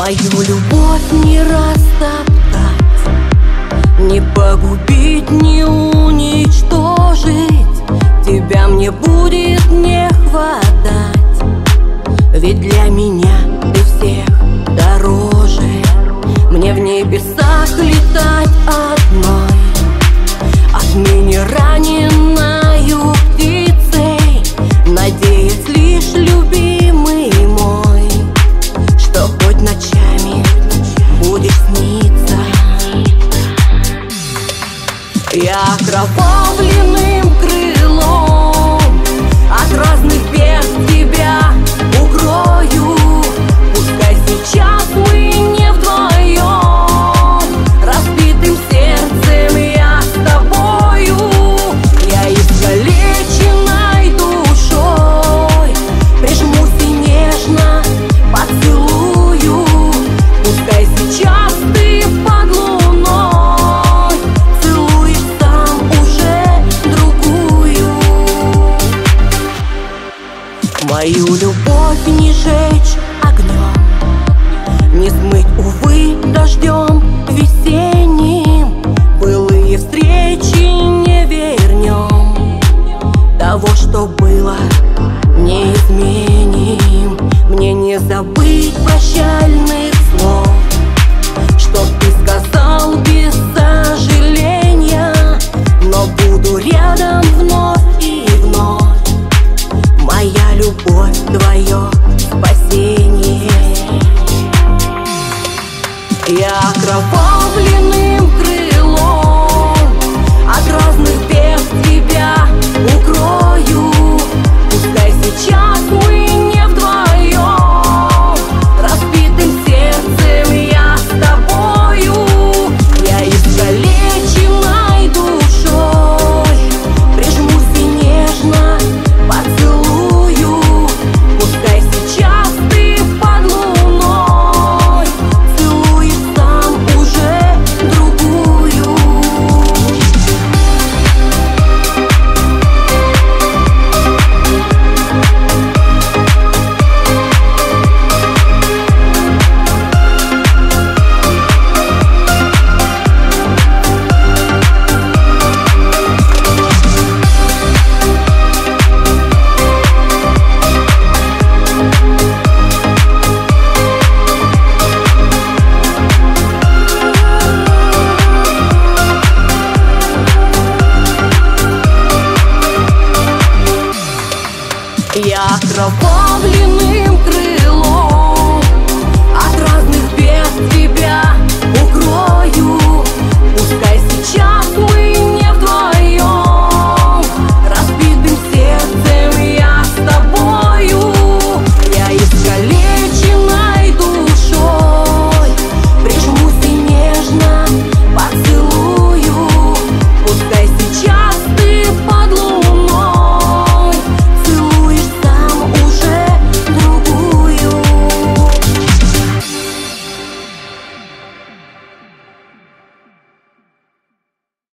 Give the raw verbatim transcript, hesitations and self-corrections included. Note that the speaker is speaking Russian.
Мою любовь не растоптать, не погубить, не уничтожить. Тебя мне будет не хватать, ведь для меня ты всех дороже. Мне в небесах летать одной, отныне раненою птицей, надеясь лишь, любимый мой, что хоть ночами будешь сниться. Я окровавленным крылом от разных бед тебя укрою. Пускай сейчас мы не вдвоем, разбитым сердцем я с тобою. Я искалеченной душой прижмусь и нежно поцелую. Пускай сейчас ты под луной целуешь сам уже другую. Мою любовь не жечь огнем, не смыть, увы, дождем весенним. Былые встречи не вернем, того, что было, не изменим. Мне не забыть прощальных слов, что ты сказал без сожаления, но буду рядом вновь и вновь. Моя любовь, твое спасение. Я окровавленным крылом от разных бед тебя укрою. Пускай сейчас мы не вдвоем, разбитым сердцем я с тобою. Я искалеченной душой прижмусь и нежно поцелую. Пускай сейчас ты под луной целуешь сам уже другую. Я окровавленным крылом от разных бед тебя укрою. Пускай сейчас мы